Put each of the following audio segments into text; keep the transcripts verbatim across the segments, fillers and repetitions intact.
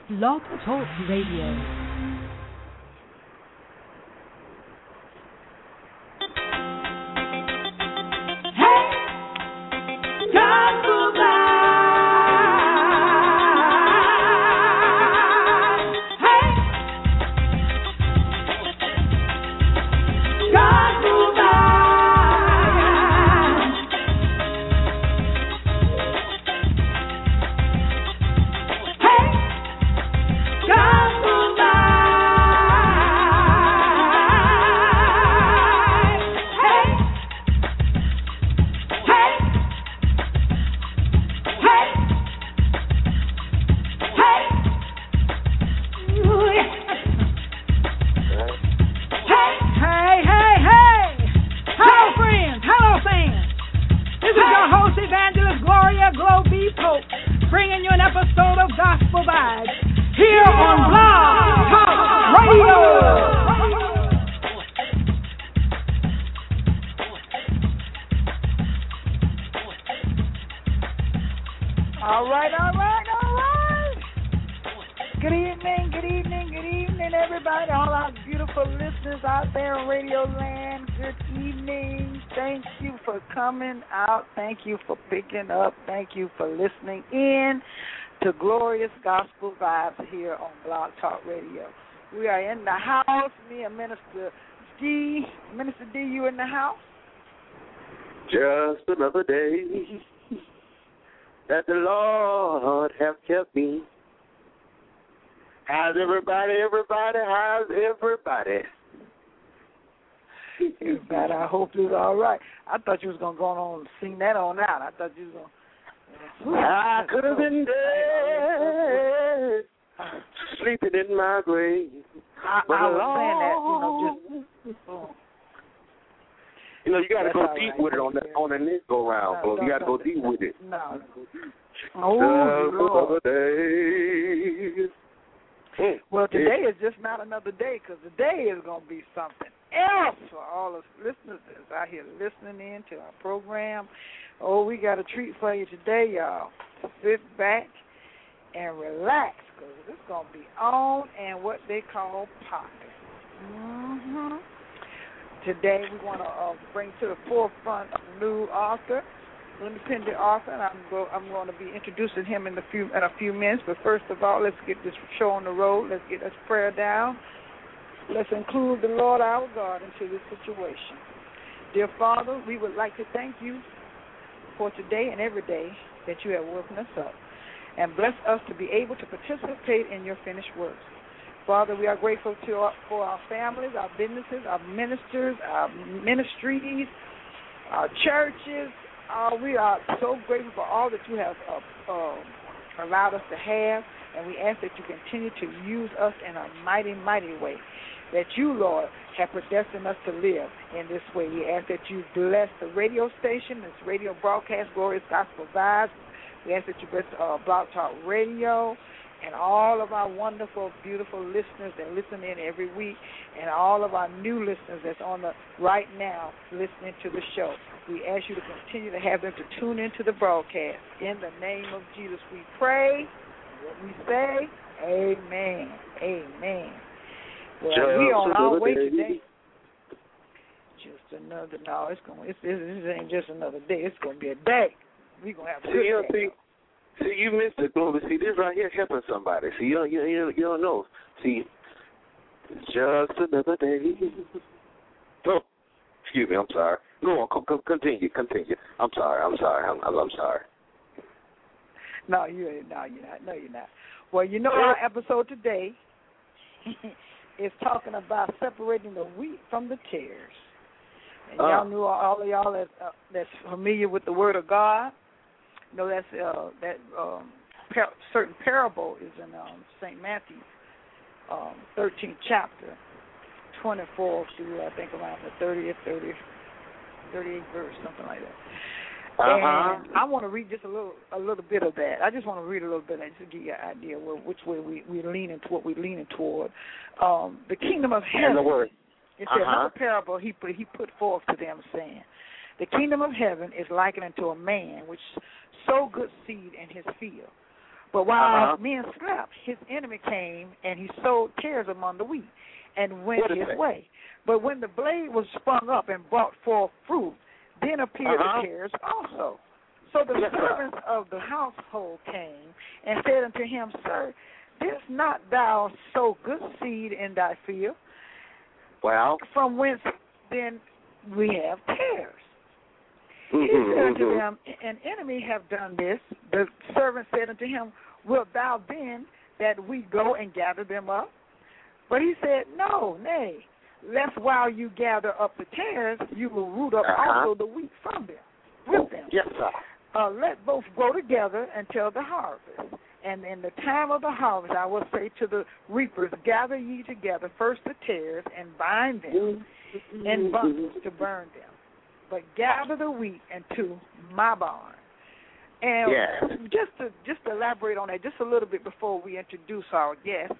Blog Talk Radio. Thank you for picking up. Thank you for listening in to Glorious Gospel Vibes here on Blog Talk Radio. We are in the house. Me and Minister D. Minister D, you in the house? Just another day that the Lord have kept me. How's everybody? Everybody? How's everybody? Everybody, I hope it's all right. I thought you was going to go on and sing that on out. I thought you was going to... I could have been dead, sleeping in my grave. I, I was saying that, you know, just... Oh. You know, you got to go deep right. with it on the on the next go round, no, so you got to go deep with it. No. Oh, Lord. Days. Well, today is just not another day, because today is going to be something else for all of listeners that's out here listening in to our program. Oh, we got a treat for you today, y'all. Sit back and relax, because it's going to be on and what they call popping. Mm-hmm. Today we want to uh, bring to the forefront a new author, independent author, and I'm, go, I'm going to be introducing him in a few in a few minutes. But first of all, let's get this show on the road. Let's get this prayer down. Let's include the Lord our God into this situation. Dear Father, we would like to thank you for today and every day that you have woken us up, and bless us to be able to participate in your finished works. Father, we are grateful to our, for our families, our businesses, our ministers, our ministries, our churches. Uh, we are so grateful for all that you have uh, uh, allowed us to have, and we ask that you continue to use us in a mighty, mighty way, that you, Lord, have predestined us to live in this way. We ask that you bless the radio station, this radio broadcast, Glorious Gospel Vibes. We ask that you bless uh, Blog Talk Radio, and all of our wonderful, beautiful listeners that listen in every week, and all of our new listeners that's on the right now listening to the show. We ask you to continue to have them to tune into the broadcast. In the name of Jesus, we pray. What we say, amen, amen. Well, Just we on our way day. today. Just another, no, it's going. It's, it's, this ain't just another day. It's going to be a day. We gonna have a See, you good day. see, see, you missed it, Glory. See, this right here helping somebody. See, you don't, you, you, you don't know. See, just another day. Oh, excuse me. I'm sorry. Go on. Co- co- continue. Continue. I'm sorry. I'm sorry. I'm, I'm, I'm sorry. No, you ain't. No, you're not. No, you're not. Well, you know our episode today is talking about separating the wheat from the tares. And y'all Uh. knew, all of y'all that, uh, that's familiar with the Word of God, know that's uh, that um, par- certain parable is in um, Saint Matthew, um, thirteenth chapter, twenty-four through I think around the thirtieth, thirtieth, thirty-eighth verse, something like that. Uh-huh. And I want to read just a little, a little bit of that. I just want to read a little bit of that just to give you an idea where, which way we we leaning to what we're leaning toward. Um, the kingdom of heaven. And the word. It said Uh-huh. another parable he put he put forth to them, saying, "The kingdom of heaven is likened unto a man which sowed good seed in his field. But while uh-huh. men slept, his enemy came, and he sowed tares among the wheat and went his that? way. But when the blade was sprung up and brought forth fruit, then appeared uh-huh. the tares also. So the yes, servants sir. of the household came and said unto him, Sir, didst not thou sow good seed in thy field? Well, from whence then we have tares. mm-hmm, He said unto mm-hmm. them, An enemy have done this. The servant said unto him, Wilt thou then that we go and gather them up? But he said, No, nay, lest while you gather up the tares, you will root up uh-huh. also the wheat from them, with them. Yes, sir. Uh, let both grow together until the harvest. And in the time of the harvest, I will say to the reapers, Gather ye together first the tares and bind them mm-hmm. in bundles to burn them, but gather the wheat into my barn. And yes. just to just to elaborate on that just a little bit before we introduce our guest,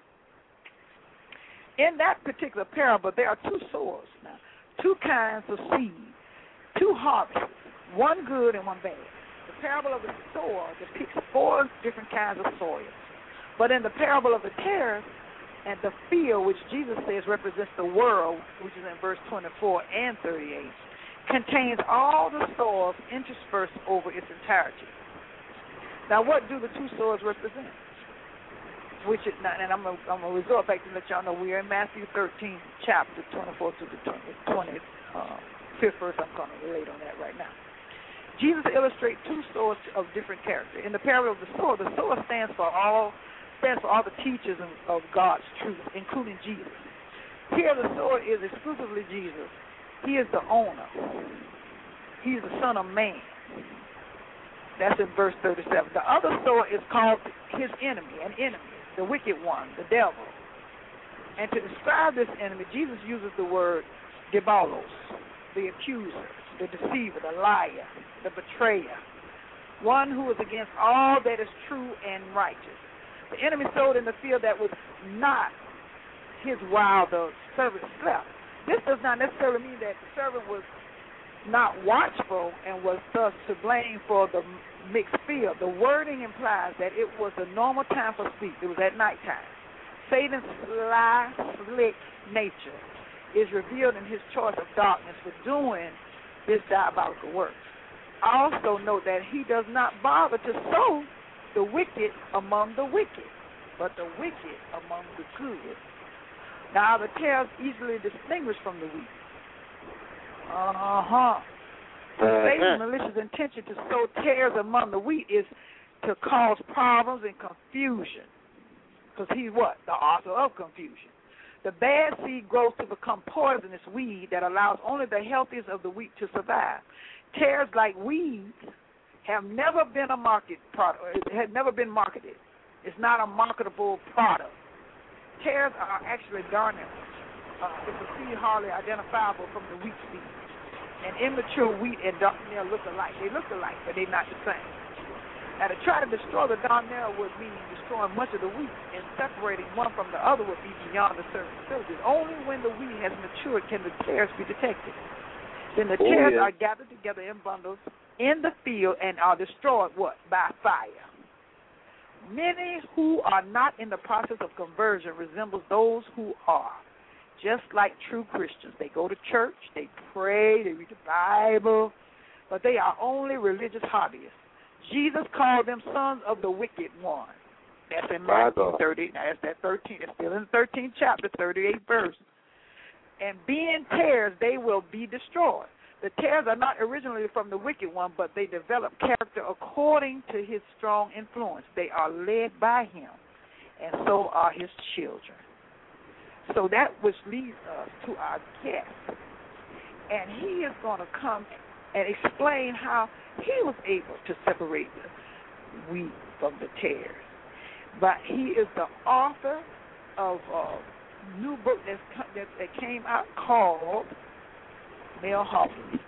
in that particular parable, there are two sowers now, two kinds of seed, two harvests, one good and one bad. The parable of the sower depicts four different kinds of soil. But in the parable of the tares and the field, which Jesus says represents the world, which is in verse twenty-four and thirty-eight, contains all the soils interspersed over its entirety. Now, what do the two soils represent? Which is not, and I'm going to resort back to let y'all know we are in Matthew thirteen, chapter twenty-four to the twenty-fifth verse. I'm going to relate on that right now. Jesus illustrates two soils of different character. In the parable of the sower, the sower stands for all stands for all the teachers of, of God's truth, including Jesus. Here, the sower is exclusively Jesus. He is the owner. He's the Son of Man. That's in verse thirty-seven. The other sower is called his enemy, an enemy, the wicked one, the devil. And to describe this enemy, Jesus uses the word diabolos, the accuser, the deceiver, the liar, the betrayer, one who is against all that is true and righteous. The enemy sowed in the field that was not his while the servant slept. This does not necessarily mean that the servant was not watchful and was thus to blame for the mixed field. The wording implies that it was the normal time for sleep. It was at nighttime. Satan's sly, slick nature is revealed in his choice of darkness for doing this diabolical work. Also note that he does not bother to sow the wicked among the wicked, but the wicked among the good. Now the tares easily distinguished from the wheat. Uh-huh. Uh-huh. Satan's malicious intention to sow tares among the wheat is to cause problems and confusion. Because he's what? The author of confusion. The bad seed grows to become poisonous weed that allows only the healthiest of the wheat to survive. Tares, like weeds, have never been a market product. It has never been marketed. It's not a marketable product. Tares are actually darnel. Uh, it's a seed hardly identifiable from the wheat seed. And immature wheat and darnel look alike. They look alike, but they're not the same. Now, to try to destroy the darnel would mean destroying much of the wheat, and separating one from the other would be beyond the servant's abilities. Only when the wheat has matured can the tares be detected. Then the oh, tares yeah. are gathered together in bundles in the field and are destroyed, what? By fire. Many who are not in the process of conversion resemble those who are. Just like true Christians. They go to church, they pray, they read the Bible, but they are only religious hobbyists. Jesus called them sons of the wicked one. That's in Matthew thirty. Now that's that thirteen. It's still in the thirteenth chapter, thirty-eighth verse. And being tares, they will be destroyed. The tares are not originally from the wicked one, but they develop character according to his strong influence. They are led by him, and so are his children. So that which leads us to our guest. And he is going to come and explain how he was able to separate the wheat from the tares. But he is the author of a new book that's, that, that came out called Mel Hawkins,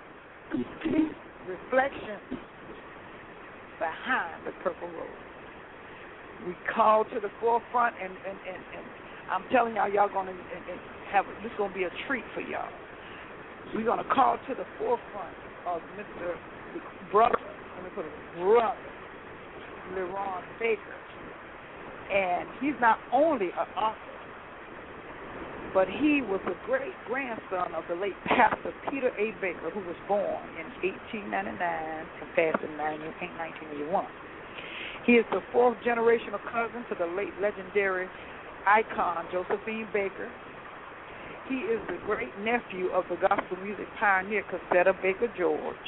Reflections Behind the Purple Rose. We call to the forefront, and, and, and, and I'm telling y'all, y'all going to have, this is going to be a treat for y'all. We're going to call to the forefront of Mister Brother, let me put it, Brother LeRon Baker, And he's not only an author, but he was the great-grandson of the late Pastor Peter A. Baker, who was born in eighteen ninety-nine and passed in nineteen eighty-one. He is the fourth generational cousin to the late legendary icon Josephine Baker. He is the great-nephew of the gospel music pioneer Concetta Baker George.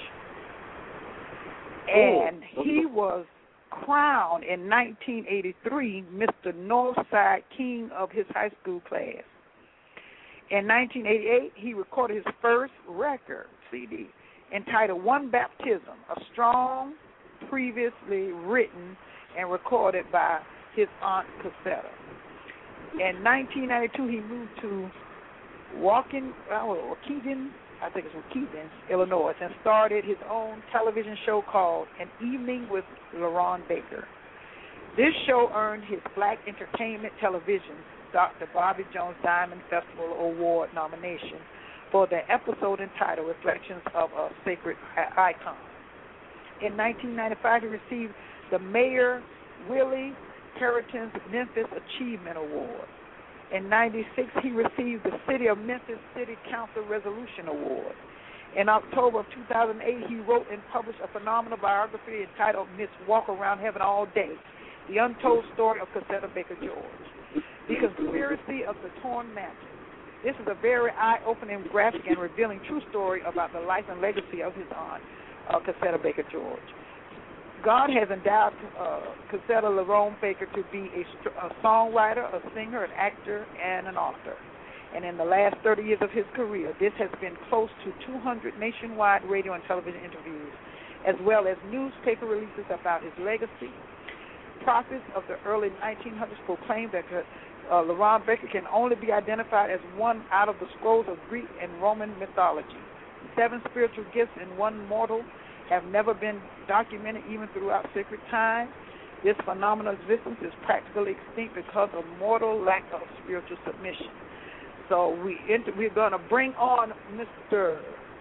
And he was crowned in nineteen eighty-three Mister Northside King of his high school class. In nineteen eighty-eight, he recorded his first record, C D, entitled One Baptism, a strong, previously written and recorded by his aunt Concetta. In nineteen ninety-two, he moved to Waukegan, uh, Waukegan, I think it's Waukegan, Illinois, and started his own television show called An Evening with LaRon Baker. This show earned his Black Entertainment Television's Doctor Bobby Jones Diamond Festival Award nomination for the episode entitled Reflections of a Sacred Icon. In nineteen ninety-five, he received the Mayor Willie Carrington's Memphis Achievement Award. In ninety-six, he received the City of Memphis City Council Resolution Award. In October of two thousand eight, he wrote and published a phenomenal biography entitled Miss Walk Around Heaven All Day, The Untold Story of Concetta Baker George. The Conspiracy of the Torn Mantle. This is a very eye-opening, graphic, and revealing true story about the life and legacy of his aunt, uh, Concetta Baker George. God has endowed uh, Concetta LaRon Baker to be a, a songwriter, a singer, an actor, and an author. And in the last thirty years of his career, this has been close to two hundred nationwide radio and television interviews, as well as newspaper releases about his legacy. Prophets of the early nineteen hundreds proclaimed that uh, LaRon Baker can only be identified as one out of the scrolls of Greek and Roman mythology. Seven spiritual gifts in one mortal have never been documented even throughout sacred time. This phenomenal existence is practically extinct because of mortal lack of spiritual submission. So we enter, we're going to bring on Mister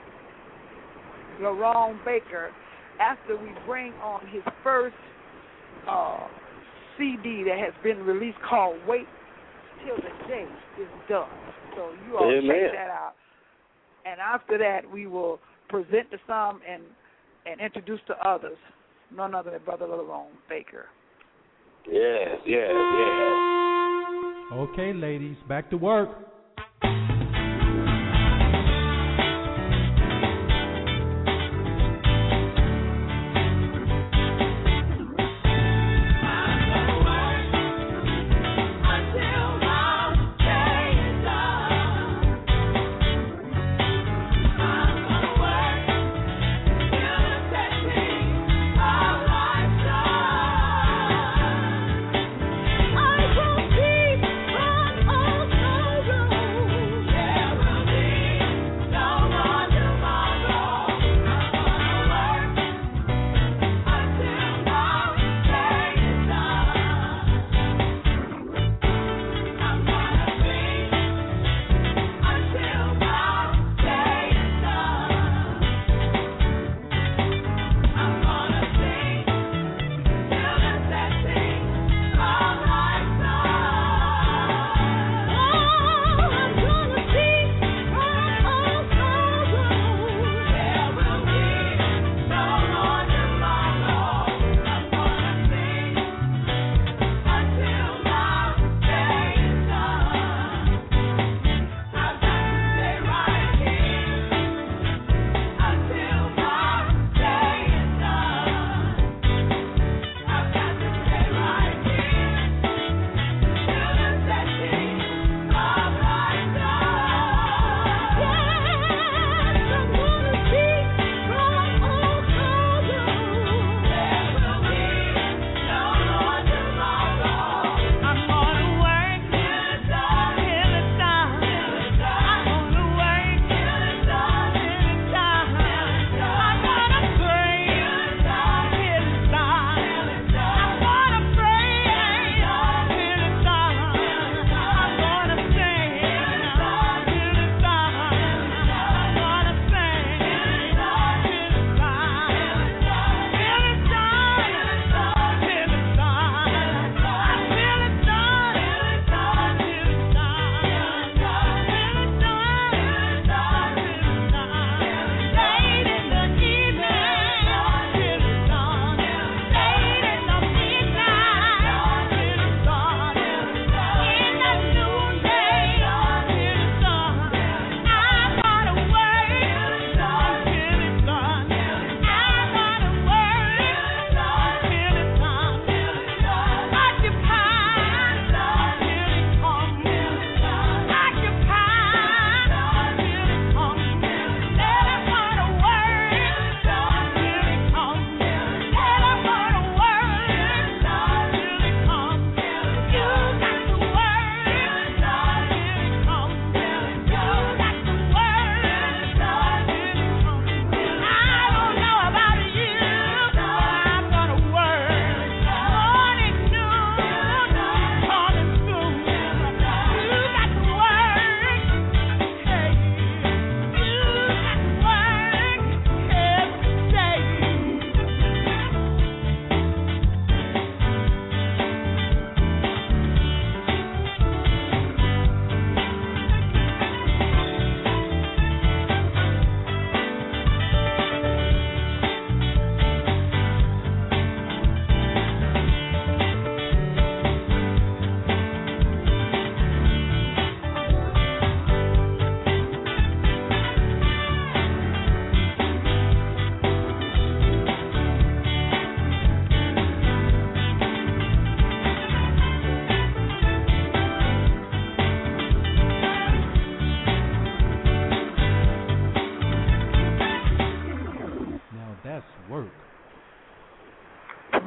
LaRon Baker after we bring on his first uh, C D that has been released called Wait Till the Day is Done. So you all Amen. Check that out. And after that, we will present to some and and introduce to others, none other than Brother LaRon Baker. Yes, yes, yes. Okay, ladies, back to work. I will keep on all over.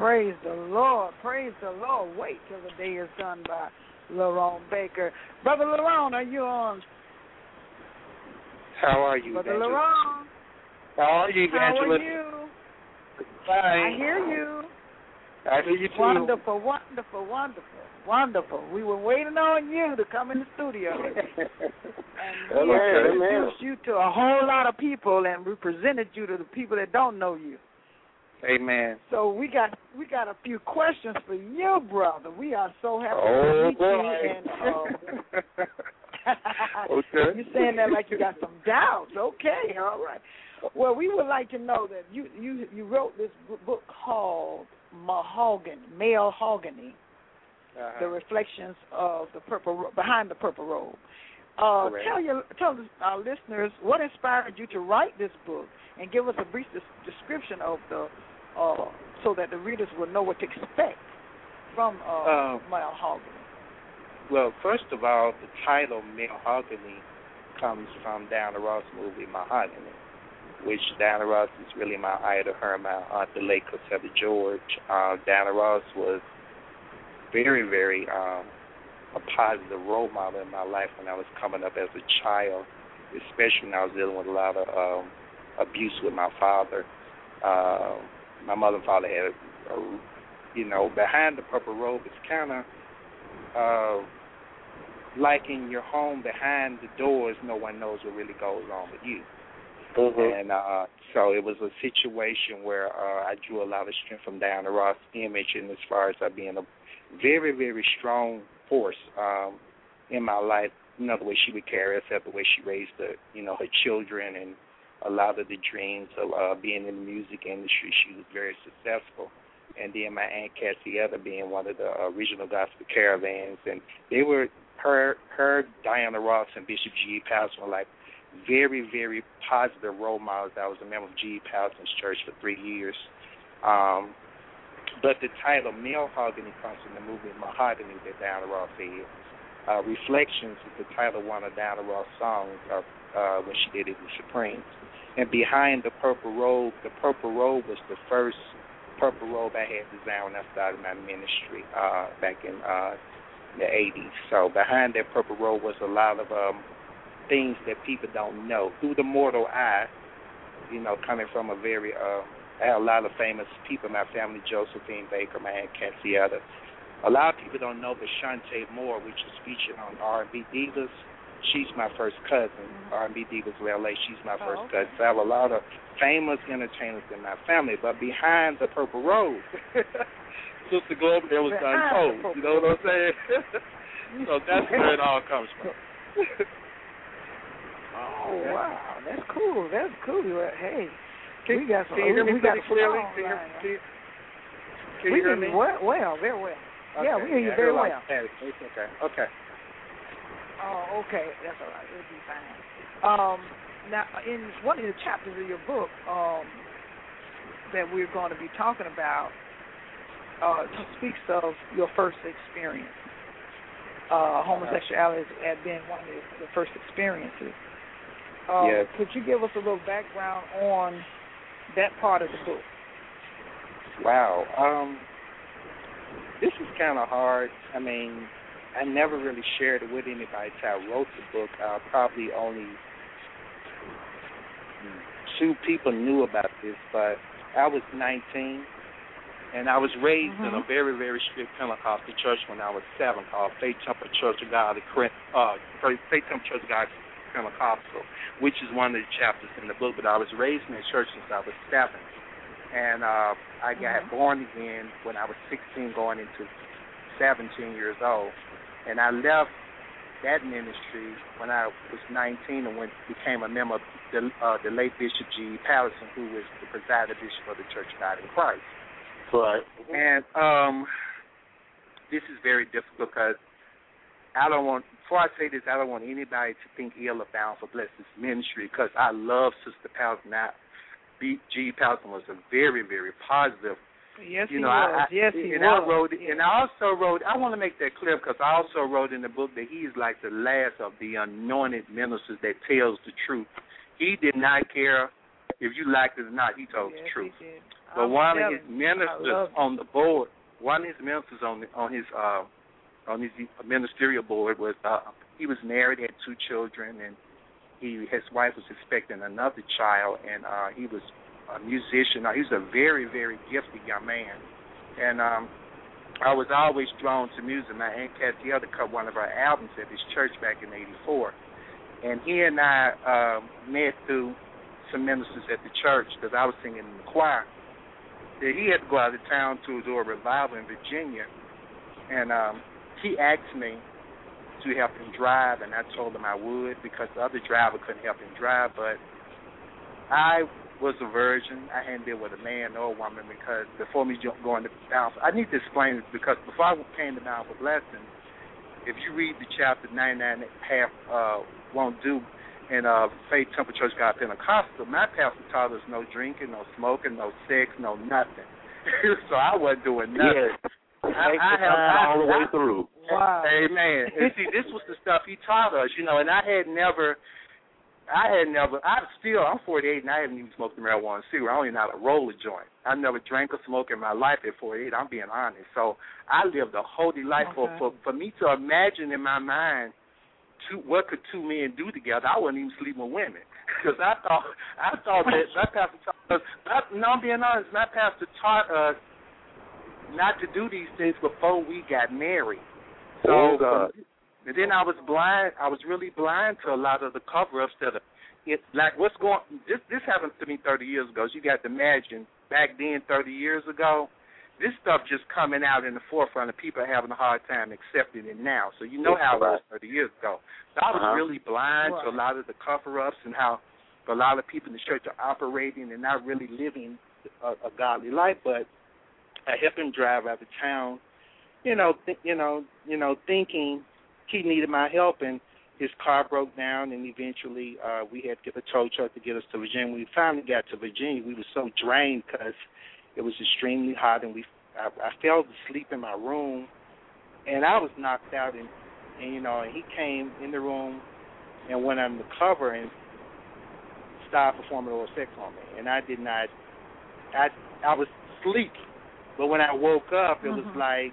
Praise the Lord. Praise the Lord. Wait till the day is done by Lerone Baker. Brother Lerone, are you on? How are you, Brother Evangelist? Lerone. How are you, Evangelist? How are you? Fine. I hear you. I hear you too. Wonderful, wonderful, wonderful, wonderful. We were waiting on you to come in the studio. And we Amen, introduced you to a whole lot of people, and we presented you to the people that don't know you. Amen. So we got we got a few questions for you, brother. We are so happy Oh, to meet boy. you. And um, Okay. you're saying that like you got some doubts. Okay, all right. Well, we would like to know that you you you wrote this book called Mahogany, Male Mahogany, uh-huh. the reflections of the purple behind the purple robe. Uh, tell your tell our listeners what inspired you to write this book, and give us a brief des- description of the uh, so that the readers will know what to expect from uh, um, Male Mahogany. Well, first of all, the title Mahogany comes from Diana Ross' movie Mahogany, which Diana Ross is really my idol, her and my aunt, the late Cosetta George. Uh, Diana Ross was very, very um, a positive role model in my life when I was coming up as a child, especially when I was dealing with a lot of um, abuse with my father. Uh, my mother and father had, a, you know, behind the purple robe is kind of uh, like in your home, behind the doors, no one knows what really goes on with you. Mm-hmm. And uh, so it was a situation where uh, I drew a lot of strength from Diana Ross' image, and as far as her being a very, very strong force um, in my life, you know, the way she would carry herself, the way she raised the, you know, her children, and a lot of the dreams of uh, being in the music industry. She was very successful. And then my Aunt Cassie Other being one of the original gospel caravans, and they were her, her, Diana Ross, and Bishop G E. Patterson were like very, very positive role models. I was a member of G E. Patterson's church for three years. Um, but the title Mahogany comes from the movie Mahogany that Diana Ross had. Uh, Reflections is the title of one of Diana Ross' songs uh, uh, when she did it in Supremes. And behind the purple robe, the purple robe was the first purple robe I had designed when I started my ministry uh, back in uh, the eighties. So behind that purple robe was a lot of um, things that people don't know. Through the mortal eye, you know, coming from a very, uh, I have a lot of famous people in my family, Josephine Baker, my Aunt Cassie Other. A lot of people don't know, but Shantae Moore, which is featured on R and B Divas, she's my first cousin. R and B Divas of L A, she's my first oh, okay. cousin. So I have a lot of famous entertainers in my family. But behind the purple robe, Sister Glover, there was untold. You know what I'm saying? So that's where it all comes from. Oh, wow. That's cool. That's cool. Hey, can, we got some. Can you hear me we got clearly? Can you, can you, can we you hear hear me? well, well, very well. Okay. Yeah, we hear you yeah, very like well. That. It's okay. Okay. Oh, okay. That's all right. It'll be fine. Um, now, in one of the chapters of your book um, that we're going to be talking about, uh, speaks of your first experience. Uh, homosexuality as being one of the first experiences. Uh, yes. Could you give us a little background on that part of the book? Wow. Um, this is kind of hard. I mean, I never really shared it with anybody until I wrote the book. Uh, probably only two people knew about this, but I was nineteen, and I was raised mm-hmm. in a very, very strict Pentecostal church when I was seven, called Faith Temple Church of God, uh, Faith Temple Church of God Pentecostal, which is one of the chapters in the book. But I was raised in that church since I was seven, and uh, I got mm-hmm. born again when I was sixteen, going into seventeen years old, and I left that ministry when I was nineteen and went became a member of the, uh, the late Bishop G E. Patterson, who was the presiding bishop of the Church of God in Christ. Right. And um, this is very difficult because I don't want, before I say this, I don't want anybody to think ill of Bound for Blessings ministry, because I love Sister Patterson. Now, G E. Patterson was a very, very positive. Yes, you know, he was. I, yes, he and was. I wrote, yes. and I also wrote, I want to make that clear because I also wrote in the book that he is like the last of the anointed ministers that tells the truth. He did not care if you liked it or not. He told yes, the truth. He did. But I'm one of telling his you, ministers on the board, one of his ministers on the, on his uh, on his ministerial board was uh, he was married, had two children, and he his wife was expecting another child, and uh, he was a musician. He was a very very gifted young man, and um, I was always drawn to music. My Aunt Cassie Elder cut one of our albums at his church back in eighty-four, and he and I um, met through some ministers at the church because I was singing in the choir. He had to go out of town to do a revival in Virginia, and um, he asked me to help him drive, and I told him I would because the other driver couldn't help him drive, but I was a virgin. I hadn't been with a man or a woman because before me going to Bound, I need to explain this because before I came to Bound for Blessing, if you read the chapter ninety-nine Half uh, Won't Do in uh, Faith Temple Church God Pentecostal, my pastor taught us no drinking, no smoking, no sex, no nothing. So I wasn't doing nothing. Yes. I, I have all the way through. Wow. Amen. And see, this was the stuff he taught us, you know, and I had never, I had never, I still, I'm forty-eight and I haven't even smoked a marijuana cigarette. I don't even know how to roll a joint. I never drank or smoked in my life at forty-eight. I'm being honest. So I lived a holy life. Okay. For, for, for me to imagine in my mind two, what could two men do together, I wouldn't even sleep with women. Because I thought, I thought that my pastor taught us, I, no, I'm being honest, my pastor taught us not to do these things before we got married. So, oh, God. And then I was blind. I was really blind to a lot of the cover-ups that are, it's like what's going. This this happened to me thirty years ago. So you got to imagine back then, thirty years ago, this stuff just coming out in the forefront, and people are having a hard time accepting it now. So you know how it was thirty years ago. So I was uh-huh. really blind right. to a lot of the cover-ups and how a lot of people in the church are operating and not really living a, a godly life. But I helped him drive out of town, you know, th- you know, you know, thinking he needed my help, and his car broke down, and eventually uh, we had to get a tow truck to get us to Virginia. When we finally got to Virginia, we were so drained because it was extremely hot, and we I, I fell asleep in my room, and I was knocked out, and, and you know, and he came in the room and went under the cover and started performing oral sex on me, and I did not, I I was asleep, but when I woke up, it mm-hmm. was like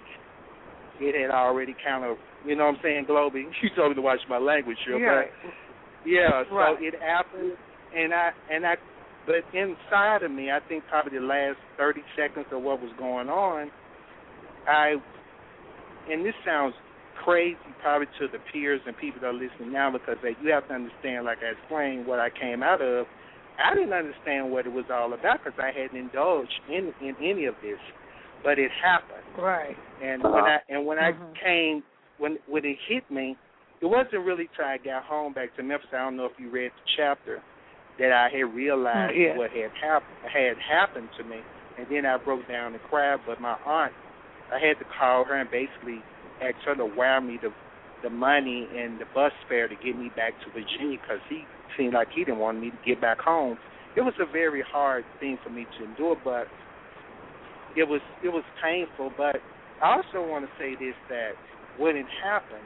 it had already kind of, you know what I'm saying, Globey? You told me to watch my language here, yeah. but yeah, so right. it happened, and I and I, but inside of me, I think probably the last thirty seconds of what was going on, I, and this sounds crazy probably to the peers and people that are listening now because they, you have to understand, like I explained, what I came out of. I didn't understand what it was all about because I hadn't indulged in in any of this, but it happened. Right. And uh-huh. when I and when mm-hmm. I came, when when it hit me, it wasn't really till I got home back to Memphis. I don't know if you read the chapter that I had realized yeah. what had happened had happened to me, and then I broke down and cried. But my aunt, I had to call her and basically ask her to wire me the the money and the bus fare to get me back to Virginia because he seemed like he didn't want me to get back home. It was a very hard thing for me to endure, but it was it was painful. But I also want to say this, that when it happened,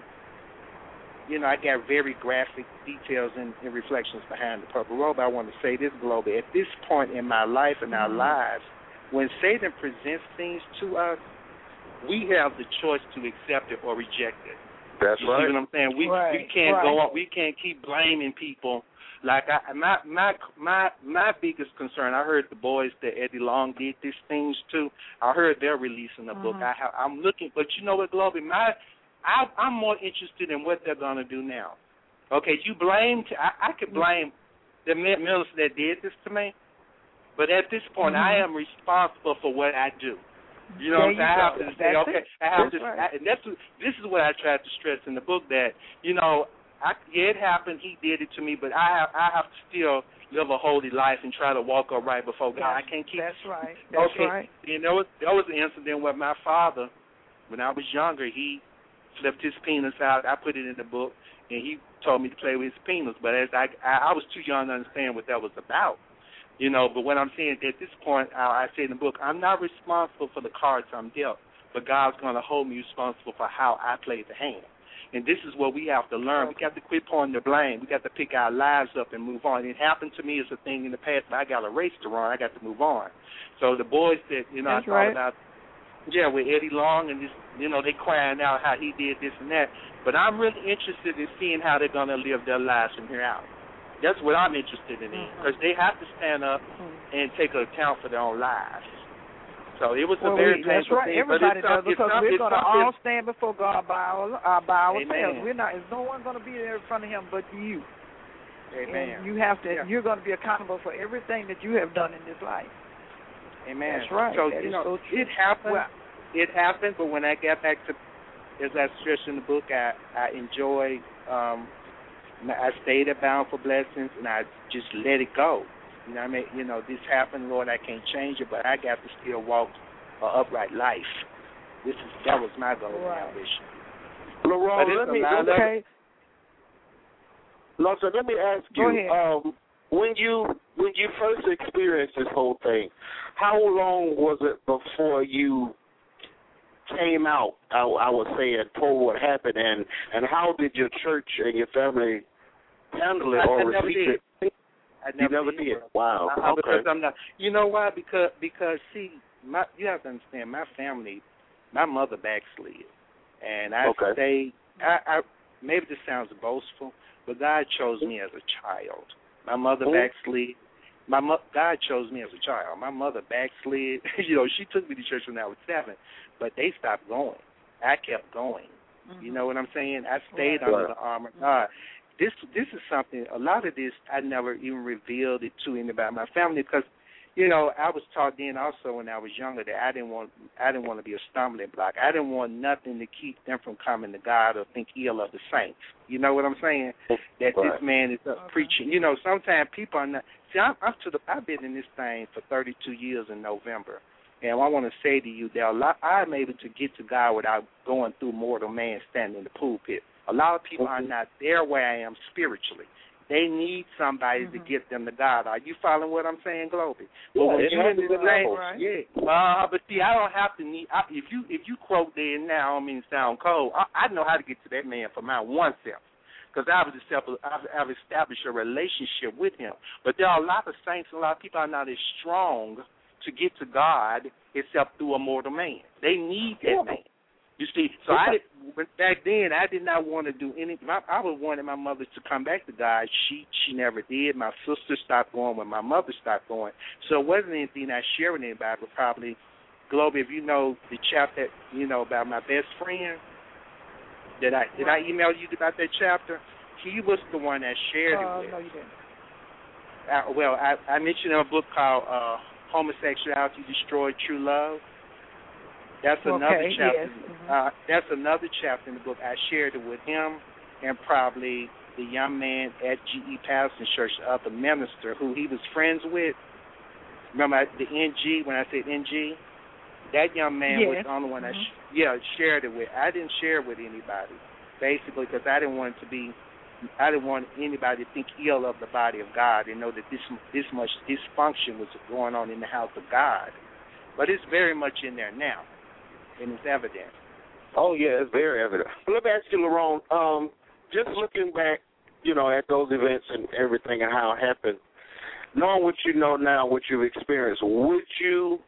you know, I got very graphic details and, and reflections behind the purple robe. I want to say this, Global. At this point in my life and our mm-hmm. lives, when Satan presents things to us, we have the choice to accept it or reject it. That's you right. see what I'm saying? We right. we can't right. go on. We can't keep blaming people. Like I, my my my my biggest concern. I heard the boys that Eddie Long did these things too. I heard they're releasing a mm-hmm. book. I have, I'm looking, but you know what, Global? My I, I'm more interested in what they're going to do now. Okay, you blame. I, I could blame the minister that did this to me, but at this point, mm-hmm. I am responsible for what I do. You know there what I'm saying? I have to say, that's okay, it. I have that's to, right. I, and that's this is what I tried to stress in the book, that you know, I, yeah, it happened. He did it to me, but I have I have to still live a holy life and try to walk upright before God. That's, I can't keep. That's right. That's okay. right. You know, there was an incident with my father when I was younger. He flipped his penis out. I put it in the book, and he told me to play with his penis. But as I I, I was too young to understand what that was about. You know, but what I'm saying at this point, I, I say in the book, I'm not responsible for the cards I'm dealt, but God's going to hold me responsible for how I play the hand. And this is what we have to learn. We got to quit pointing the blame. We got to pick our lives up and move on. It happened to me as a thing in the past, but I got a race to run. I got to move on. So the boys that, you know, That's I thought right. about, yeah, with Eddie Long and this, you know, they crying out how he did this and that. But I'm really interested in seeing how they're going to live their lives from here out. That's what I'm interested in, because they have to stand up and take account for their own lives. So it was well, a very we, that's painful right. thing. Everybody but does, because some, we're going to all something. stand before God by, our, uh, by ourselves. Amen. We're not. There's no one going to be there in front of Him but you. Amen. And you have to. Yeah. You're going to be accountable for everything that you have done in this life. Amen. That's right. So that you know, so it happened. Well, it happened. But when I got back to, as I stressed in the book, I I enjoyed. Um, I stayed at Bound for Blessings, and I just let it go. You know what I mean? You know, this happened, Lord. I can't change it, but I got to still walk an upright life. This is that was my goal right. and ambition. LaRon, let me okay. Lawson, let me ask Go you. ahead. Um, when you when you first experienced this whole thing, how long was it before you came out? I, I would say, and told what happened, and and how did your church and your family handle it I, or I never receive did. it? I You never never did. did. Wow. Uh, okay. Because I'm not. You know why? Because because see, my you have to understand. My family, my mother backslid, and I Okay. stayed. I, I maybe this sounds boastful, but God chose me as a child. My mother Mhm. backslid. My mo- God chose me as a child. My mother backslid. you know, she took me to church when I was seven, but they stopped going. I kept going. Mm-hmm. You know what I'm saying? I stayed Right. under the arm of God. This this is something. A lot of this I never even revealed it to anybody in my family because, you know, I was taught then also when I was younger that I didn't want I didn't want to be a stumbling block. I didn't want nothing to keep them from coming to God or think ill of the saints. You know what I'm saying? That Right. this man is up Okay. preaching. You know, sometimes people are not. See, I'm, I'm to the. I've been in this thing for thirty-two years in November, and I want to say to you that a lot, I'm able to get to God without going through mortal man standing in the pulpit. A lot of people are not there where I am spiritually. They need somebody Mm-hmm. to get them to God. Are you following what I'm saying, Globey? But Yeah, when it you in happens this in thing, levels. Right. yeah. Uh, but see, I don't have to need. I, if you if you quote there now, I don't mean to sound cold. I, I know how to get to that man for my one self, because I've, I've, I've established a relationship with him. But there are a lot of saints and a lot of people are not as strong to get to God except through a mortal man. They need that man. You see, so I did, back then I did not want to do any. My, I was wanting my mother to come back to God. She she never did. My sister stopped going when my mother stopped going. So it wasn't anything I shared with anybody. But probably, Globey, if you know the chapter, you know about my best friend. Did I did I email you about that chapter? He was the one that shared uh, it with. No, you didn't. Uh, well, I, I mentioned in a book called uh, Homosexuality Destroyed True Love. That's another Okay, chapter. yes. Mm-hmm. Uh, that's another chapter in the book. I shared it with him and probably the young man at G E Patterson Church, the other minister who he was friends with. Remember the N G, when I said N G? That young man Yes. was the only one I Mm-hmm. sh- yeah, shared it with. I didn't share it with anybody, basically, because I didn't want it to be, I didn't want anybody to think ill of the body of God and know that this this much dysfunction was going on in the house of God. But it's very much in there now, and it's evident. Oh, yeah, it's very evident. Well, let me ask you, LaRon, um, just looking back, you know, at those events and everything and how it happened, knowing what you know now, what you've experienced, would you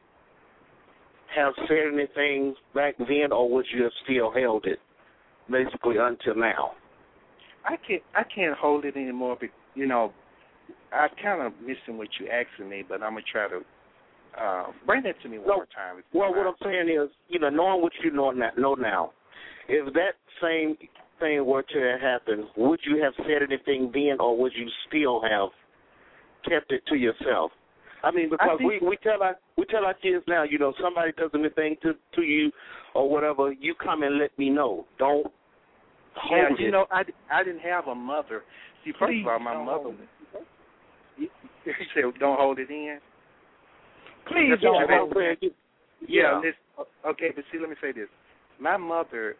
have said anything back then, or would you have still held it, basically, until now? I can't I can't hold it anymore, but, you know, I kind of missing what you asking me, but I'm going to try to uh, bring that to me one No, more time. Well, what I'm saying is, you know, knowing what you know now, know now, if that same thing were to have happened, would you have said anything then, or would you still have kept it to yourself? I mean, because I we, we tell our we tell our kids now, you know, somebody does anything to to you or whatever, you come and let me know. Don't Yeah, hold you it. know, I, I didn't have a mother. See, first Please of all, my don't mother. hold You you said don't hold it in. Please That's don't what I'm hold saying. it. Yeah, Yeah. listen, okay, but see, let me say this. My mother,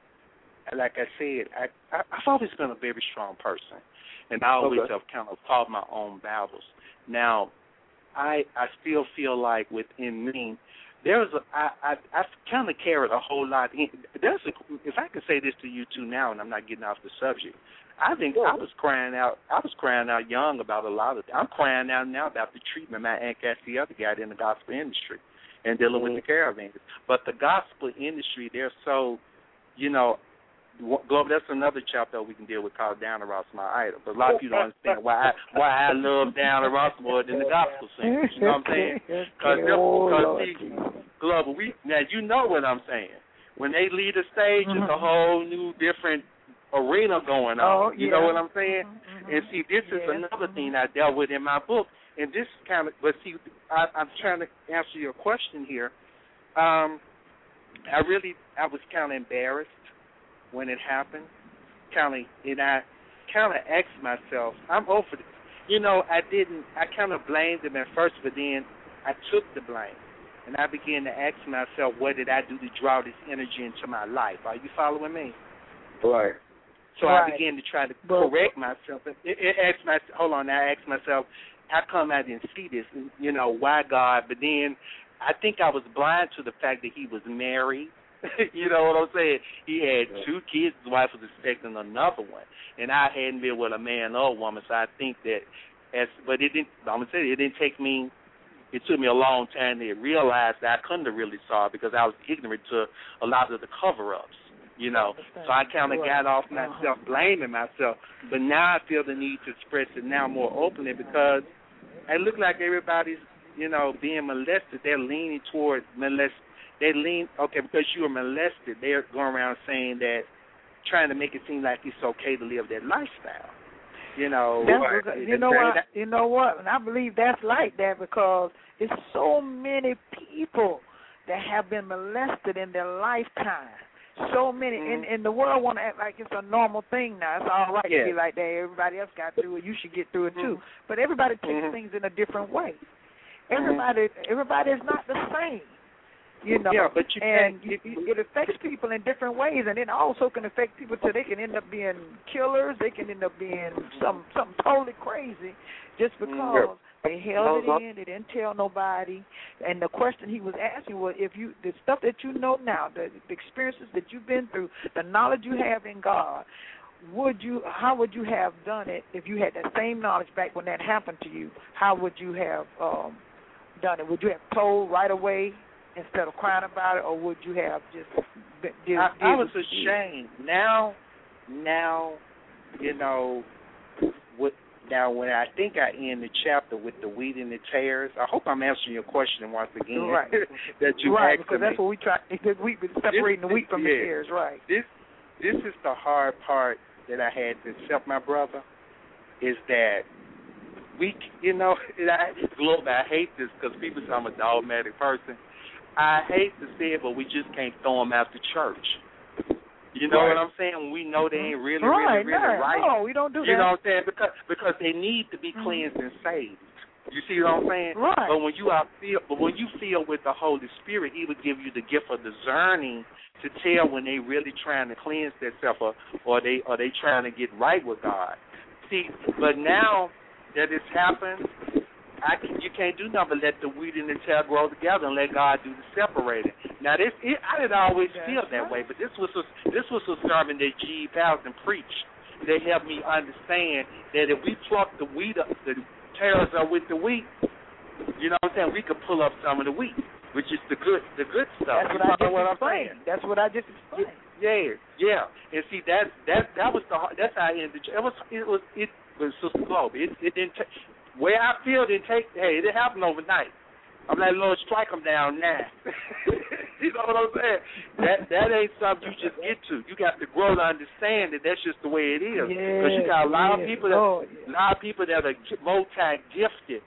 like I said, I, I I've always been a very strong person, and I always Okay. have kind of fought my own battles. Now, I I still feel like within me, there's a, I, I, I kind of carried a whole lot. In, there's a, if I can say this to you two now, and I'm not getting off the subject, I think I was crying out. I was crying out young about a lot of. I'm crying out now about the treatment my Aunt Cassie other got in the gospel industry, and dealing mm-hmm. with the caravans. But the gospel industry, they're so, you know. Globe, that's another chapter we can deal with called Diana Ross, my idol. But a lot of people don't understand why I, why I love Diana Ross more than the gospel singers. You know what I'm saying? Because Globe, we now you know what I'm saying. When they lead a stage, mm-hmm. it's a whole new different arena going on. Oh, you yeah. know what I'm saying? Mm-hmm. And see, this is yeah. another thing I dealt with in my book. And this kind of, but see, I, I'm trying to answer your question here. Um, I really, I was kind of embarrassed when it happened, kind of, and I kind of asked myself, I'm over this. You know, I didn't, I kind of blamed him at first, but then I took the blame. And I began to ask myself, what did I do to draw this energy into my life? Are you following me? Right. So right. I began to try to correct myself. It, it, it asked my, hold on, I asked myself, how come I didn't see this? You know, why God? But then I think I was blind to the fact that he was married. You know what I'm saying? He had two kids. His wife was expecting another one, and I hadn't been with a man or a woman. So I think that, as but it didn't. I'm gonna say it didn't take me. It took me a long time to realize that I couldn't have really saw it because I was ignorant to a lot of the cover-ups. You know, so I kind of got off myself, blaming myself. But now I feel the need to express it now more openly because it look like everybody's, you know, being molested. They're leaning toward molest. They lean, okay, because you were molested, they're going around saying that, trying to make it seem like it's okay to live that lifestyle. You know, that's because, you know what? You know what? And I believe that's like that because it's so many people that have been molested in their lifetime. So many, mm-hmm. and, and the world want to act like it's a normal thing now. It's all right yeah. to be like that. Everybody else got through it. You should get through it too. Mm-hmm. But everybody takes mm-hmm. things in a different way. Everybody, mm-hmm. everybody is not the same. You know, yeah, but you and it, it affects people in different ways, and it also can affect people till they can end up being killers. They can end up being some something totally crazy just because yeah. they held it in. They didn't tell nobody. And the question he was asking was, if you the stuff that you know now, the, the experiences that you've been through, the knowledge you have in God, would you? How would you have done it if you had that same knowledge back when that happened to you? How would you have um, done it? Would you have told right away instead of crying about it, or would you have just did, I, did I was ashamed. Now, now, you know, what? Now, when I think I end the chapter with the wheat and the tares, I hope I'm answering your question once again. Right. that you right, asked because me. that's what we try. The wheat, separating this, the wheat from yeah, the tares, right? This, this is the hard part that I had to accept, my brother, is that. We, you know, I, Globe, I hate this because people say I'm a dogmatic person. I hate to say it, but we just can't throw them out the church. You know right. what I'm saying? When we know they ain't really, right, really, really no, right. No, we don't do you that. You know what I'm saying? Because because they need to be cleansed and saved. You see what I'm saying? Right. But when you are feel, but when you feel with the Holy Spirit, He would give you the gift of discerning to tell when they really trying to cleanse themselves, or, or they or they trying to get right with God. See, but now that it's happened, I can, you can't do nothing but let the wheat and the tare grow together and let God do the separating. Now, this it, I didn't always That's feel that right. way, but this was a, this was a sermon that G. Powell preached. They helped me understand that if we pluck the wheat up, the tares up with the wheat, you know what I'm saying, we could pull up some of the wheat, which is the good the good stuff. That's you what I just what explained. I'm That's what I just explained. Yeah, yeah. And see, that that that was the that's how I ended. It was it was it was Sister Globe. It it didn't take. Where I feel didn't take. Hey, it didn't happen overnight. I'm like, Lord, strike them down now. You know what I'm saying? That that ain't something you just get to. You got to grow to understand that that's just the way it is. Because yeah, you got a lot yeah. of people that oh, yeah. a lot of people that are multi gifted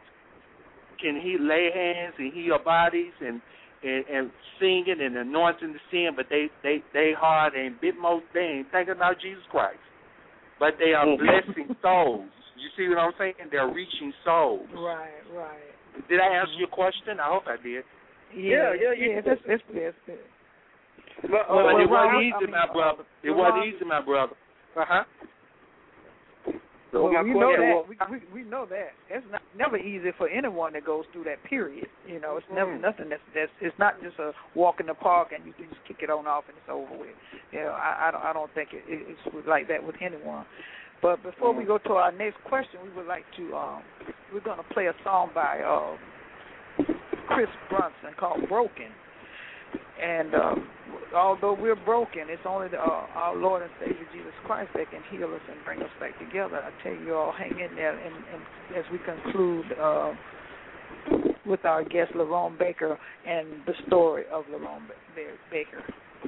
can he lay hands and heal bodies and. And, and singing and anointing the sin, but they they they hard and bit most they ain't thinking about Jesus Christ, but they are blessing souls. You see what I'm saying? They're reaching souls. Right, right. Did I answer your question? I hope I did. Yeah, yeah, yeah. yeah that's that's that's good. But, well, but well, it well, wasn't I easy, mean, my brother. It well, wasn't easy, my brother. Uh huh. So well, my we know question that. was, We, we we know that. It's not never easy for anyone that goes through that period. You know, it's never Mm. nothing that's that's. It's not just a walk in the park and you can just kick it on off and it's over with. You know, I I don't, I don't think it, it, it's like that with anyone. But before we go to our next question, we would like to um we're gonna play a song by uh, Chris Brunson called "Broken." And uh, although we're broken, it's only the, uh, our Lord and Savior Jesus Christ that can heal us and bring us back together. I tell you all, hang in there, and, and as we conclude uh, with our guest, Lerone Baker, and the story of Lerone ba- Baker.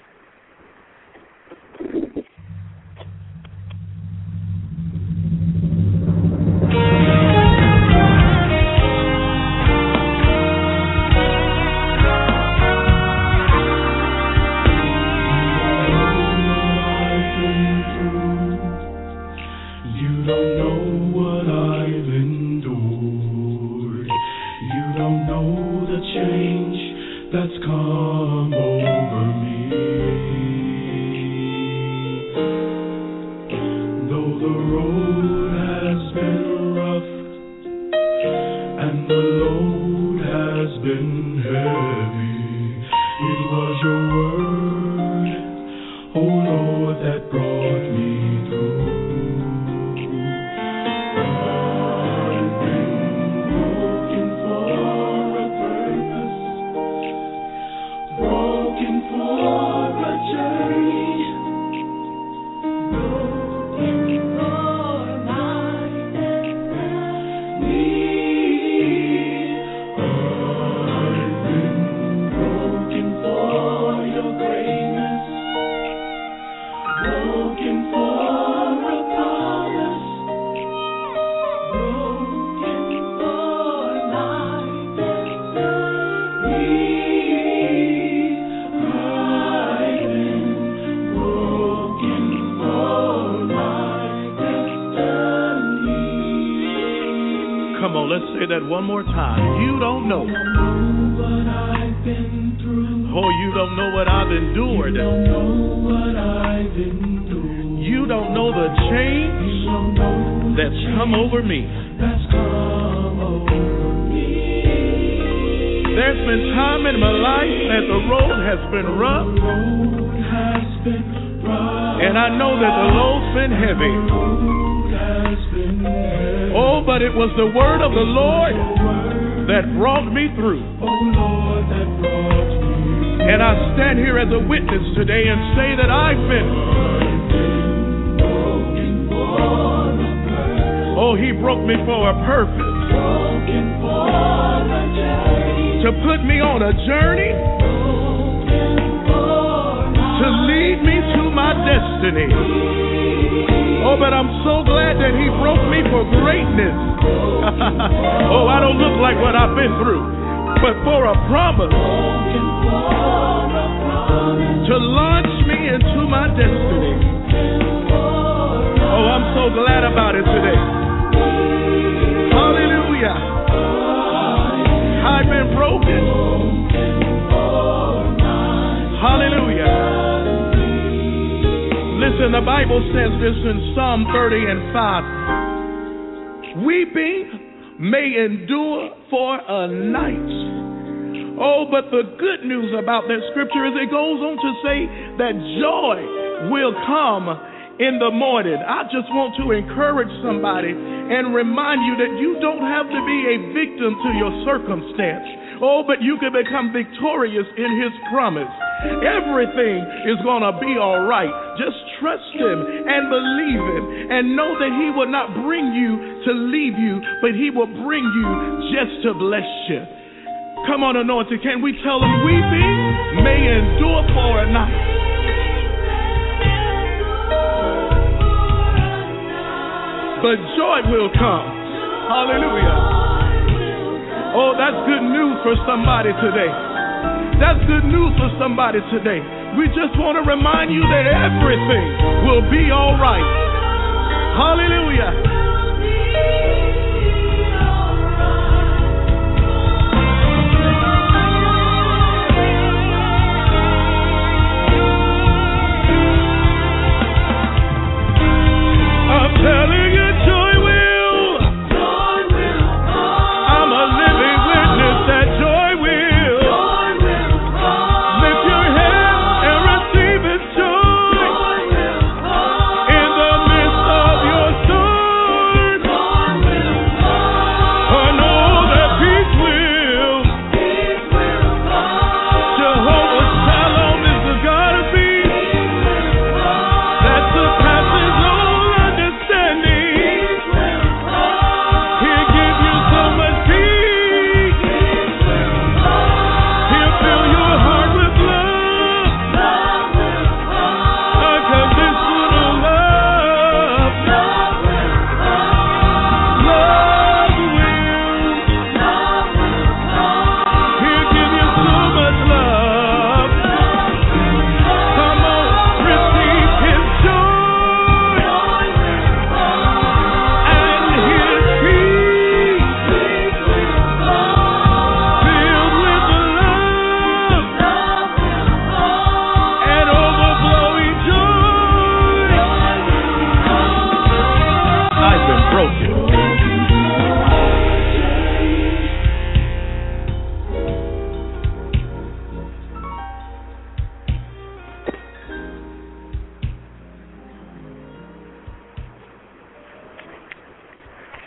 One more time. You don't know. Oh, you don't know what I've endured. You don't know the change that's come over me. There's been time in my life that the road has been rough, and I know that the load's been heavy. Oh, but it was the word of the Lord that brought me through. And I stand here as a witness today and say that I've been. Oh, he broke me for a purpose. To put me on a journey. To lead me to my destiny. Oh, but I'm so glad that he broke me for greatness. Oh, I don't look like what I've been through, but for a promise to launch me into my destiny. Oh, I'm so glad about it today. Hallelujah. I've been broken. Hallelujah. Listen, the Bible says this in Psalm thirty and five. Weeping may endure for a night. Oh, but the good news about that scripture is it goes on to say that joy will come in the morning. I just want to encourage somebody and remind you that you don't have to be a victim to your circumstance. Oh, but you can become victorious in his promise. Everything is going to be all right. Just trust him and believe him and know that he will not bring you to leave you, but he will bring you just to bless you. Come on, anointed. Can we tell him weeping may endure for a night, but joy will come. Hallelujah. Oh, that's good news for somebody today. That's good news for somebody today. We just want to remind you that everything will be all right. Hallelujah. I'm telling you, joy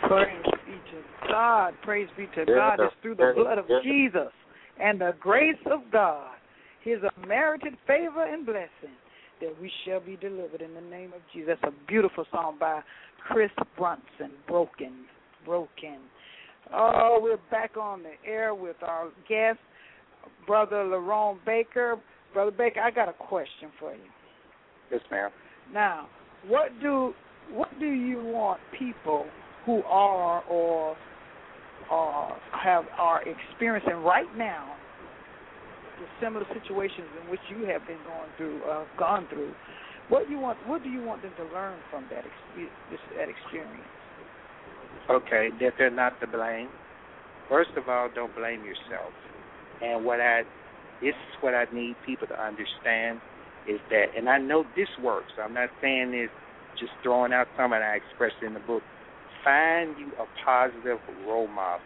Praise be to God. Praise be to Yeah, God. It's through the yeah, blood of yeah. Jesus and the grace of God, his unmerited favor and blessing, that we shall be delivered in the name of Jesus. That's a beautiful song by Chris Brunson, Broken, Broken. Oh, we're back on the air with our guest, Brother Lerone Baker. Brother Baker, I got a question for you. Yes, ma'am. Now, what do what do you want people who are or are have are experiencing right now the similar situations in which you have been going through, uh, gone through? What you want? What do you want them to learn from that ex- this, that experience? Okay, that they're not to blame. First of all, don't blame yourself. And what I this is what I need people to understand is that, and I know this works. I'm not saying this just throwing out something I expressed in the book. Find you a positive role model.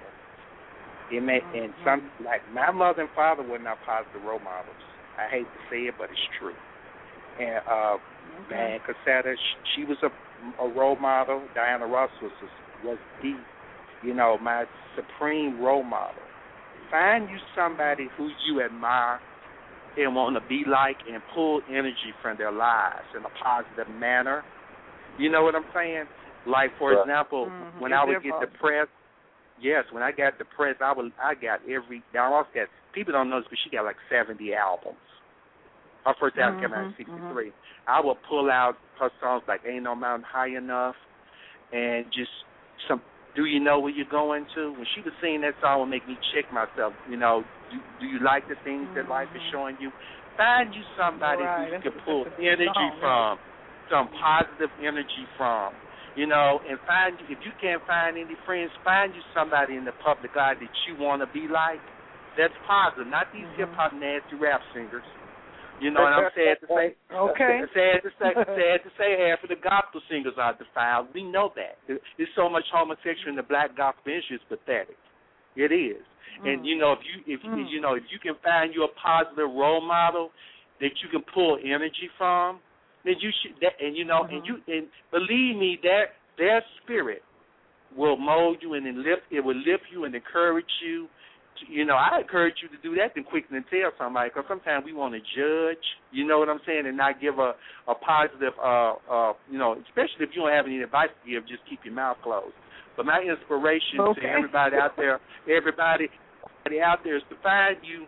It may, mm-hmm. and some like my mother and father were not positive role models. I hate to say it, but it's true. And uh, okay. man, Cassetta, she, she was a, a role model. Diana Ross was was the, you know, my supreme role model. Find you somebody who you admire and want to be like, and pull energy from their lives in a positive manner. You know what I'm saying? Like, for yeah. example, mm-hmm. when Is I would get possible? depressed, yes, when I got depressed, I would I got every, I also got, people don't know this, but she got like seventy albums. Her first album mm-hmm. came out in sixty-three. Mm-hmm. I would pull out her songs like Ain't No Mountain High Enough and just some, Do You Know Where You're Going To? When she was singing that song, it would make me check myself. You know, do, do you like the things mm-hmm. that life is showing you? Find you somebody right. who you that's can a, pull energy song, from, some positive energy from. You know, and find, if you can't find any friends, find you somebody in the public eye that you want to be like. That's positive, not these mm-hmm. hip-hop nasty rap singers. You know, and I'm sad to say, okay. sad to say, sad to say, half of the gospel singers are defiled. We know that. There's so much homosexuality in the black gospel industry. It's pathetic. It is. Mm. And you know, if you if mm. you know if you can find you a positive role model that you can pull energy from, then you should. That, and you know, mm-hmm. and you and believe me, that their spirit will mold you and lift. It will lift you and encourage you. You know, I encourage you to do that than quickly and tell somebody, because sometimes we want to judge, you know what I'm saying, and not give a, a positive, uh, uh, you know, especially if you don't have any advice to give, just keep your mouth closed. But my inspiration okay. to everybody out there, everybody, everybody out there is to find you,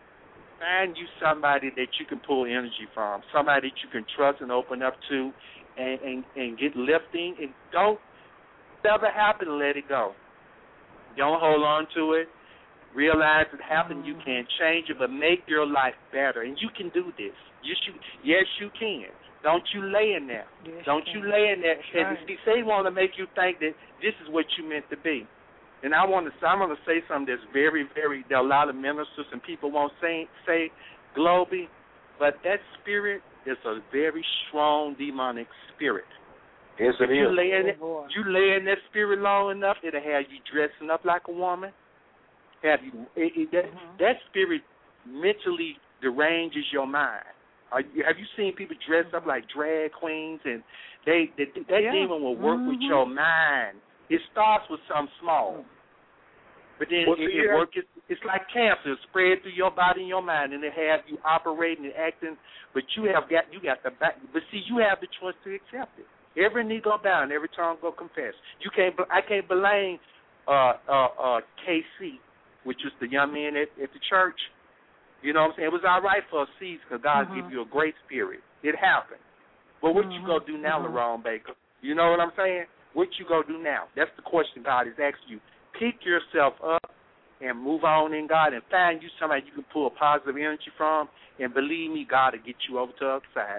find you somebody that you can pull energy from, somebody that you can trust and open up to, and, and, and get lifting, and don't, whatever happened, let it go. Don't hold on to it. Realize it happened, you can't change it, but make your life better. And you can do this. Yes, you, yes, you can. Don't you lay in there. Yes, Don't you lay in there. And right. see, they want to make you think that this is what you meant to be. And I want to, I'm going to say something that's very, very, there are a lot of ministers and people won't say, say globally, but that spirit is a very strong demonic spirit. Yes, it you is. lay in it, oh, you lay in that spirit long enough, it'll have you dressing up like a woman. Have you, it, it, that, mm-hmm. that spirit mentally deranges your mind. Are you, have you seen people dress up like drag queens, and they, they that yeah. demon will work mm-hmm. with your mind. It starts with something small, but then well, it, see, it yeah. works. It, it's like cancer, it spread through your body and your mind, and it have you operating and acting. But you have got you got the back. But see, you have the choice to accept it. Every knee go bow and every tongue go confess. You can't. I can't blame uh, uh, uh, K C, which was the young man at, at the church. You know what I'm saying? It was all right for a season because God mm-hmm. give you a great spirit. It happened. But what mm-hmm. you go do now, mm-hmm. Lerone Baker? You know what I'm saying? What you go do now? That's the question God is asking you. Pick yourself up and move on in God and find you somebody you can pull positive energy from. And believe me, God will get you over to the other side.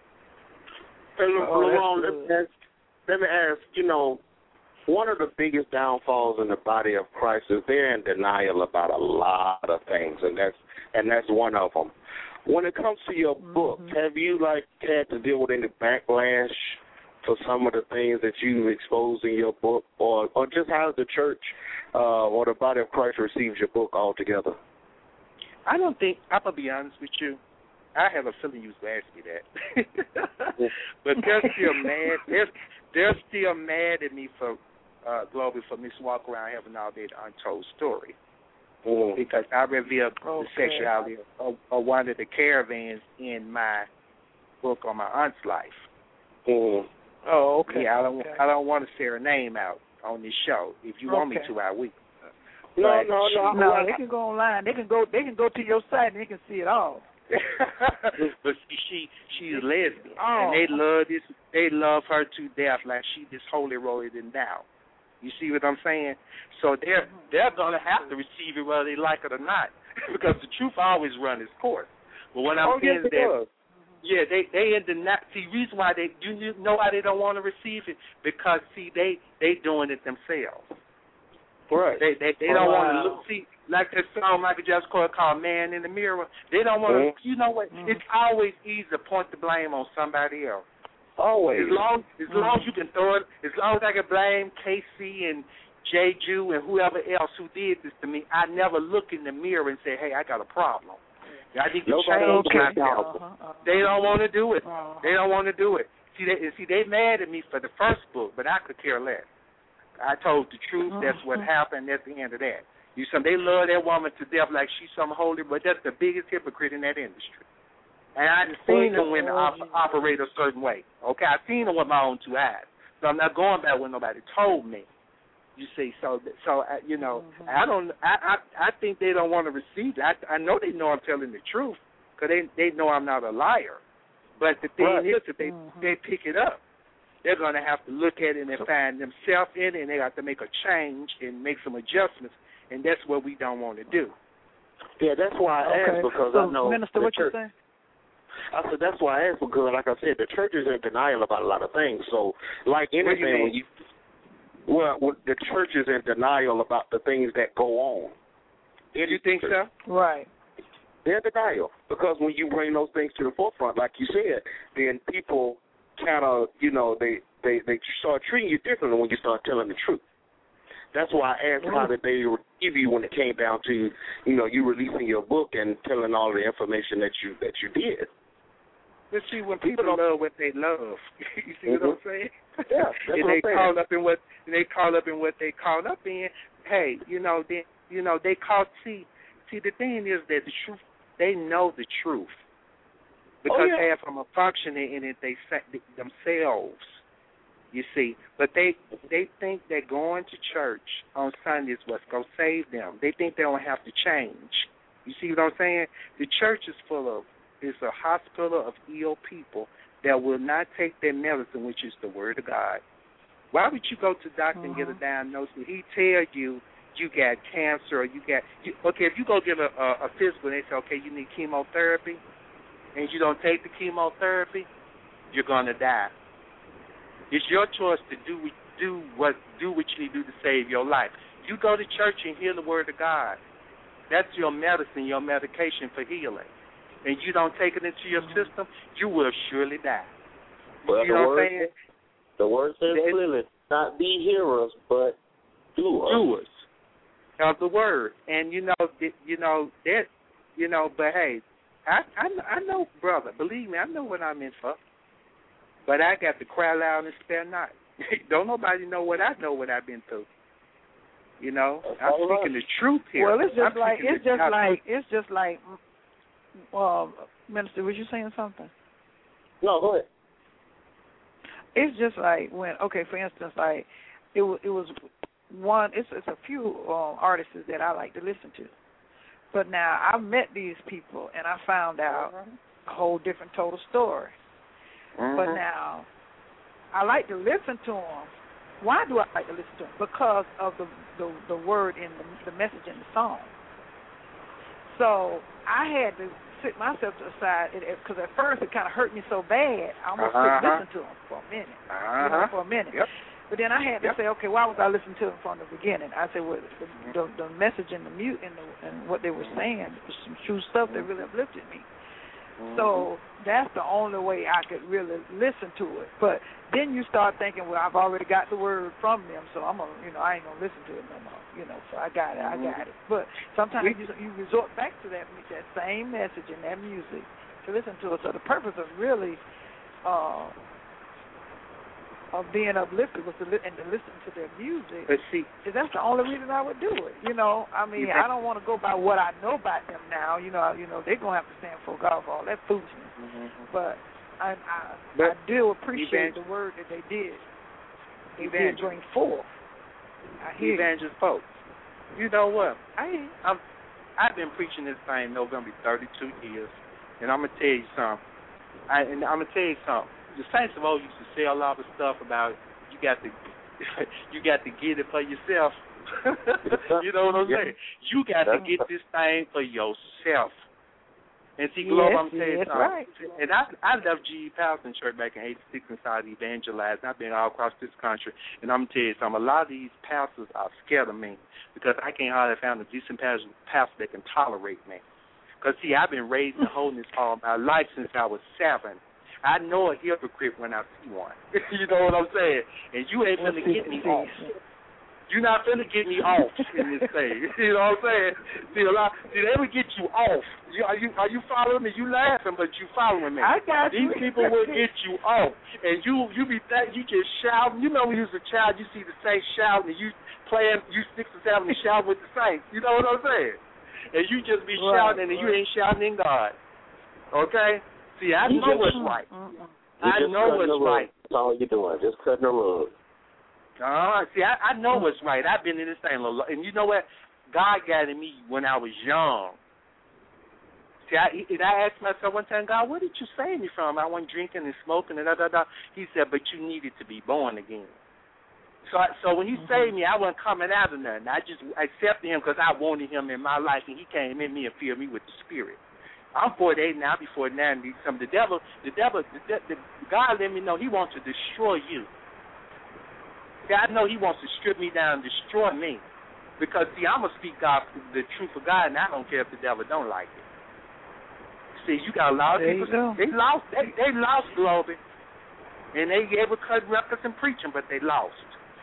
Hey, oh, Lerone, let me ask, let me ask, you know, one of the biggest downfalls in the body of Christ is they're in denial about a lot of things, and that's and that's one of them. When it comes to your mm-hmm. book, have you like had to deal with any backlash for some of the things that you exposed in your book, or or just how the church uh, or the body of Christ receives your book altogether? I don't think, I'm going to be honest with you, I have a feeling you was going to ask me that. But they're still mad. They're, they're still mad at me for uh, globally for Miss Walk Around Heaven All Day, The Untold Story. Mm. Because I revealed okay. the sexuality of, of one of the caravans in my book on my aunt's life. Mm. Oh, okay. Yeah, I don't okay. I don't want to say her name out on this show. If you want okay. me to, I will. No, but no, no. No, they can go online. They can go. They can go to your site and they can see it all. But see, she she's lesbian, oh. and they love this. They love her to death, like she this holy roller than thou. You see what I'm saying? So they're mm-hmm. they're gonna have to receive it whether they like it or not, because the truth always runs its course. But what I'm oh, saying yes, is that yeah, they they in the not see reason why they you, you know why they don't want to receive it, because see they they doing it themselves. Right. They they, they oh, don't wow. want to look see like that song Michael Jackson called "Man in the Mirror." They don't want to. Mm-hmm. You know what? Mm-hmm. It's always easy to point the blame on somebody else. Always. As long as mm-hmm. long as you can throw it, as long as I can blame K C and J. Jew and whoever else who did this to me, I never look in the mirror and say, "Hey, I got a problem. I need to Nobody change okay. myself." Uh-huh, uh-huh. They don't want to do it. Uh-huh. They don't want to do it. See, they see they mad at me for the first book, but I could care less. I told the truth. Uh-huh. That's what happened. That's the end of that. You some they love that woman to death like she's some holy, but that's the biggest hypocrite in that industry. And I've seen them women op- operate a certain way. Okay, I've seen them with my own two eyes. So I'm not going by what nobody told me. You see, so so uh, you know, mm-hmm. I don't. I, I I think they don't want to receive it. I I know they know I'm telling the truth because they they know I'm not a liar. But the thing right. is, if they mm-hmm. they pick it up, they're going to have to look at it and find themselves in it, and they have to make a change and make some adjustments, and that's what we don't want to do. Yeah, that's why I okay. asked because so, I know Minister, what you saying? I said that's why I asked because, like I said, the church is in denial about a lot of things. So, like anything, you when you well, when the church is in denial about the things that go on. Do you think so? Right. They're in denial because when you bring those things to the forefront, like you said, then people kind of, you know, they, they, they start treating you differently when you start telling the truth. That's why I asked how did they receive you when it came down to, you know, you releasing your book and telling all the information that you that you did. But see, when people love what they love, you see mm-hmm. what I'm saying? Yeah, that's and what they I'm saying. call up in what and they call up in what they call up in. Hey, you know, they you know they call. See, see, the thing is that the truth. They know the truth because oh, yeah. half of them are functioning in it. They themselves. You see, but they they think that going to church on Sunday is what's going to save them. They think they don't have to change. You see what I'm saying? The church is full of, is a hospital of ill people that will not take their medicine, which is the Word of God. Why would you go to the doctor uh-huh. and get a diagnosis? He tell you you got cancer or you got, you, okay, if you go get a, a, a physical and they say, okay, you need chemotherapy, and you don't take the chemotherapy, you're going to die. It's your choice to do do what do what you need to do to save your life. You go to church and hear the Word of God. That's your medicine, your medication for healing. And you don't take it into your system, you will surely die. Well, you the know word, what I'm saying? The word says clearly, not be hearers, but doers. Doers of the word. And, you know, you know, that, you know, but, hey, I, I, I know, brother, believe me, I know what I'm in for. But I got to cry loud and spare not. Don't nobody know what I know what I've been through. You know, That's I'm speaking right. the truth here. Well, it's just I'm like it's just truth. like it's just like. Well, Minister, was you saying something? No, go ahead. It's just like when, okay, for instance, like it was it was one. It's it's a few um, artists that I like to listen to, but now I met these people and I found out mm-hmm. a whole different total story. Mm-hmm. But now, I like to listen to them. Why do I like to listen to them? Because of the the, the word in the, the message in the song. So I had to sit myself to the side because at first it kind of hurt me so bad. I almost uh-huh. couldn't listen to them for a minute. Uh-huh. You know, for a minute. Yep. But then I had to yep. say, okay, why was I listening to them from the beginning? I said, well, the, the, the message in the mute and, the, and what they were saying was some true stuff that really uplifted me. So that's the only way I could really listen to it. But then you start thinking, well, I've already got the word from them, so I'm gonna, you know, I ain't gonna listen to it no more. You know, so I got it, I got it. But sometimes you, you resort back to that that same message and that music to listen to it. So the purpose of really uh, of being uplifted was to li- and to listen to their music. But see, that's the only reason I would do it. You know, I mean, I don't want to go by what I know about them now. You know, you know, they're gonna have to stand for God for all that foolishness. Mm-hmm. But I, I, but I do appreciate evangel- the word that they did. They did bring forth. I hear Evangelist folks. You know what? I I'm, I've been preaching this thing November thirty-two years, and I'm gonna tell you something. I, and I'm gonna tell you something. The saints of old used to say a lot of stuff about you got to you got to get it for yourself. You know what I'm yeah. saying? You got to get this thing for yourself. And see, Globe, yes, I'm telling you yes, something. Right. And I I left G E Patterson Church back in eighty-six and started evangelizing. I've been all across this country. And I'm going to tell you something. A lot of these pastors are scared of me because I can't hardly find a decent pastor, pastor that can tolerate me. Because, see, I've been raised in holiness all my life since I was seven. I know a hypocrite when I see one. You know what I'm saying? And you ain't going to get me off. You're not going to get me off in this thing. You know what I'm saying? See, a lot, see they would get you off. You, are, you, are you following me? You laughing, but you following me. I got These you. people will get you off. And you you be that, you just shouting. You know when you was a child, you see the saints shouting, and you playing, you six or seven and shouting with the saints. You know what I'm saying? And you just be right, shouting, and right. you ain't shouting in God. Okay? See, I you know what's right. I know what's right. That's all you're doing, just cutting the rug. Uh, see, I, I know what's right. I've been in this thing a lot. And you know what? God got in me when I was young. See, I, and I asked myself one time, God, where did you save me from? I wasn't drinking and smoking and da, da, da. He said, but you needed to be born again. So I, so when he mm-hmm. saved me, I wasn't coming out of nothing. I just accepted him because I wanted him in my life, and he came in me and filled me with the Spirit. I'm forty-eight now. I'll be forty-nine. Some the devil, the devil, the, the, God let me know he wants to destroy you. God know he wants to strip me down and destroy me. Because, see, I'm going to speak God, the truth of God, and I don't care if the devil don't like it. See, you got a lot of there people, they lost, they, they lost Globe, and they able to cut records and preaching, but they lost.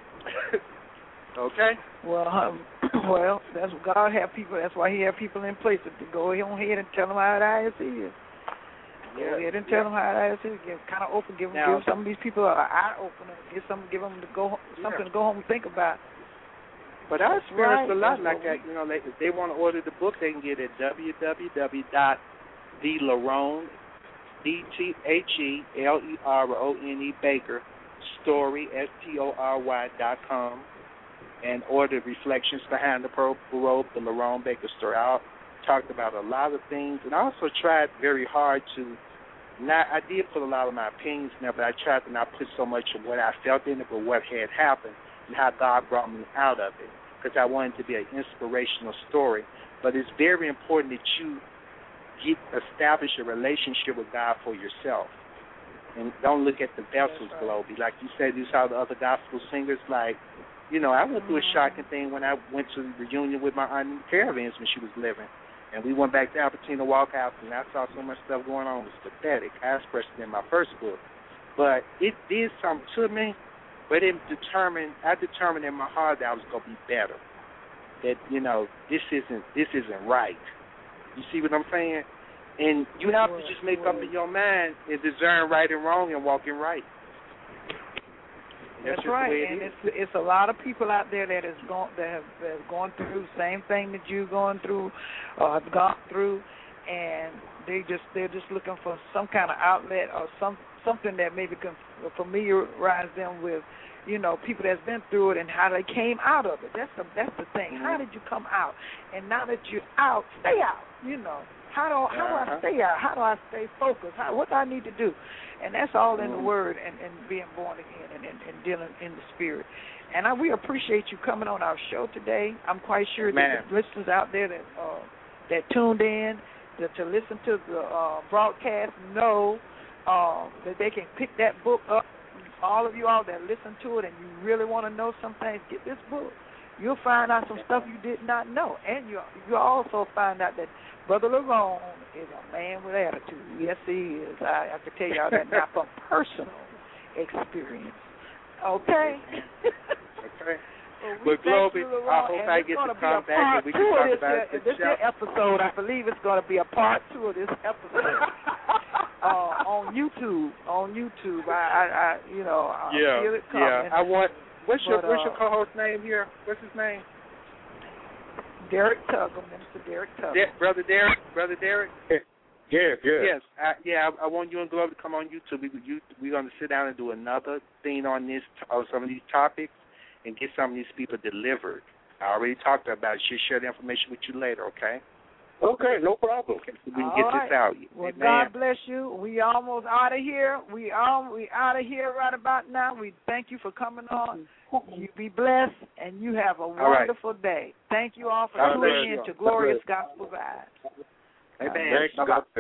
Okay? Well, um, well, that's what God have people, that's why he have people in place to go on ahead and tell them how the I S is. Go yeah, ahead and tell yeah. them how it is. Get kind of open. Give them, now, give some of these people an eye opener. Give some, give them to go something yeah. to go home and think about. But I experienced right. a lot That's like that. You know, they, if they want to order the book, they can get it at w w w dot the lerone D T H E L E R O N E Baker Story S T O R Y dot com and order Reflections Behind the Purple Robe, the Lerone Baker Story. I talked about a lot of things, and I also tried very hard to. Not, I did put a lot of my opinions in there, but I tried to not put so much of what I felt in it, but what had happened and how God brought me out of it, because I wanted to be an inspirational story. But it's very important that you get establish a relationship with God for yourself, and don't look at the vessels, Globey. Like you said, you saw the other gospel singers. Like, you know, I went through a shocking thing when I went to the reunion with my aunt in Caravans when she was living. And we went back to Albertina Walkhouse, and I saw so much stuff going on. It was pathetic. I expressed it in my first book. But it did something to me, but it determined, I determined in my heart that I was going to be better. That, you know, this isn't this isn't right. You see what I'm saying? And you have to just make up in your mind and discern right and wrong and walk in right. That's, That's right, and it's it's a lot of people out there that is going that have, that have gone through the same thing that you're going through, or have gone through, and they just they're just looking for some kind of outlet or some something that maybe can familiarize them with, you know, people that's been through it and how they came out of it. That's the that's the thing. Mm-hmm. How did you come out? And now that you're out, stay out. You know, how do how do I stay out? How do I stay focused? How, what do I need to do? And that's all in the Word and, and being born again and, and, and dealing in the Spirit. And I, we appreciate you coming on our show today. I'm quite sure Man. that the listeners out there that uh, that tuned in to, to listen to the uh, broadcast know uh, that they can pick that book up. All of you all that listen to it and you really want to know some things, get this book. You'll find out some stuff you did not know. And you you'll also find out that Brother Lerone is a man with attitude. Yes, he is. I, I can tell y'all that now from personal experience. Okay? Okay. Well, but Globey, I hope I get to come back and we can talk about this, this episode. I believe it's going to be a part two of this episode. uh, on YouTube. On YouTube, I, I, I you know, I yeah, feel it coming. yeah. I want. What's your but, What's uh, your co-host name here? What's his name? Derek Tuggle, Minister Derek Tuggle. De- Brother Derek. Brother Derek. Yeah, yeah. Yes, I, yeah. I, I want you and Glover to come on YouTube. We, you, we're going to sit down and do another thing on this, on some of these topics, and get some of these people delivered. I already talked about it. She'll share the information with you later, okay? Okay, no problem. Okay, so we can All get right. this out. Well, Amen. God bless you. We almost out of here. We all we out of here right about now. We thank you for coming on. You be blessed, and you have a wonderful right. day. Thank you all for God tuning in bless to you. Glorious Gospel Vibes. Amen. Thanks, Bye-bye.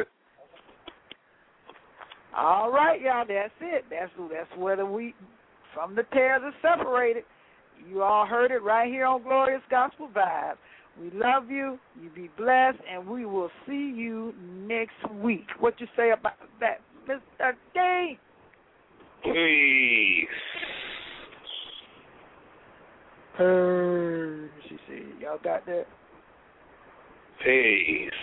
All right, y'all. That's it. That's that's where the wheat from the tares are separated. You all heard it right here on Glorious Gospel Vibes. We love you. You be blessed, and we will see you next week. What you say about that, Mister D? Peace. Hey, she said, y'all got that? Peace.